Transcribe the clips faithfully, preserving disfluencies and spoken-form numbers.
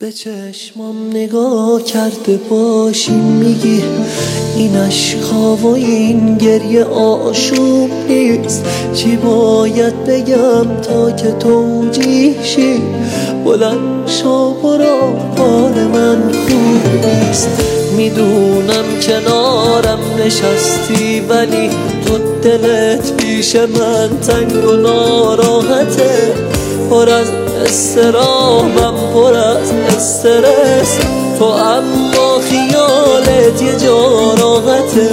به چشمام نگاه کرده باشی میگی این عشقا و این گریه آشوب نیست. چی باید بگم تا که توجیه شی؟ بلند شو برو حال من خوب نیست. میدونم کنارم نشستی ولی تو دلت پیش من تنگ و ناراحته. پر از استرابم پر از استرس تو، اما خیالت یه جا راحته.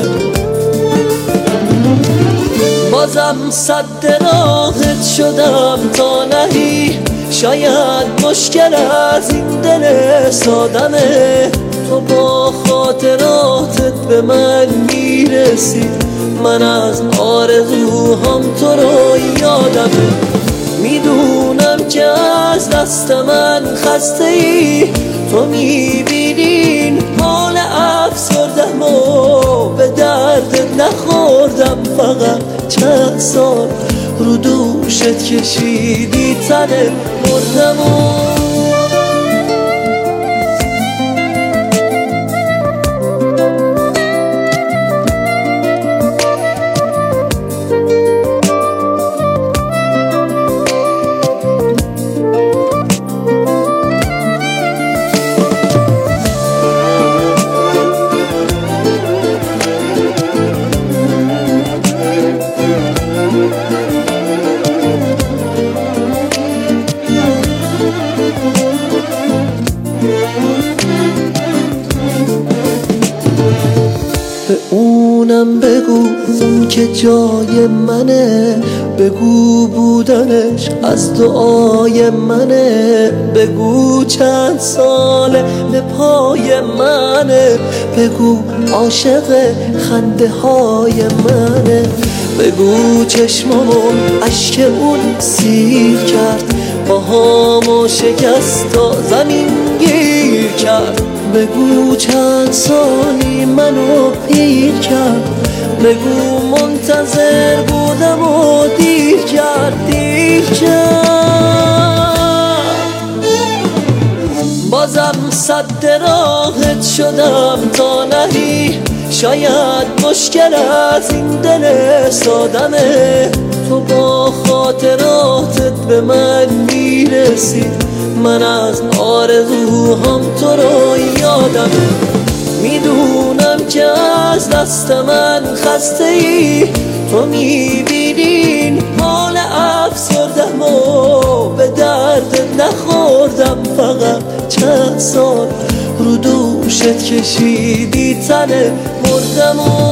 بازم صد راحت شدم تا نهی، شاید مشکل از این دل سادمه. تو با خاطراتت به من میرسی، من از آرزوهام تو رو یادمه. میدونم که از دست من خسته ای، تو میبینین حال افسردم و به دردت نخوردم. فقط چند سال رو دوشت کشیدی تنه مردم و به اونم بگو اون که جای منه، بگو بودنش از دعای منه. بگو چند ساله به پای منه، بگو عاشق خنده های منه. بگو چشمامون عشق اون سیر کرد، پاهامو شکست تا زمین گیر کرد. بگو چند سالی منو پیر کرد، بگو منتظر بودم و دیر کرد دیر کرد. بازم صد راحت شدم تا نهی، شاید مشکل از این دل سادمه. تو با خاطراتت به من میرسی، من از آرزوهام تو رو یادمه. میدونم که از دست من خسته ای، تو میبینین حال افسردم و به دردت نخوردم. فقط چند سال رو دوشت کشیدی تنه مردم و